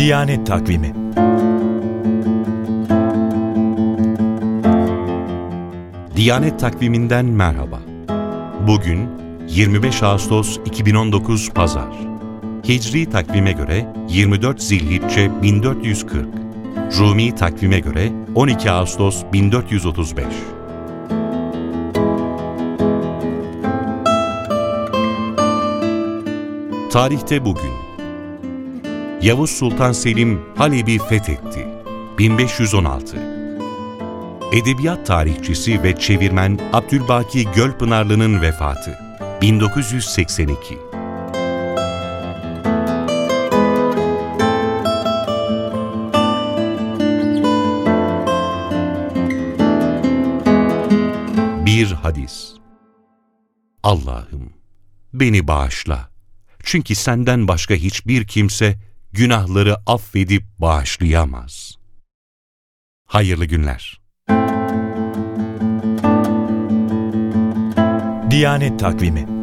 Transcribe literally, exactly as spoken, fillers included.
Diyanet Takvimi. Diyanet Takvimi'nden merhaba. Bugün yirmi beş Ağustos iki bin on dokuz Pazar. Hicri takvime göre yirmi dört Zilhicce bin dört yüz kırk. Rumi takvime göre on iki Ağustos bin dört yüz otuz beş. Tarihte bugün Yavuz Sultan Selim Halep'i fethetti. bin beş yüz on altı. Edebiyat tarihçisi ve çevirmen Abdülbaki Gölpınarlı'nın vefatı. bin dokuz yüz seksen iki. Bir hadis. Allah'ım, beni bağışla. Çünkü senden başka hiçbir kimse günahları affedip bağışlayamaz. Hayırlı günler. Diyanet Takvimi.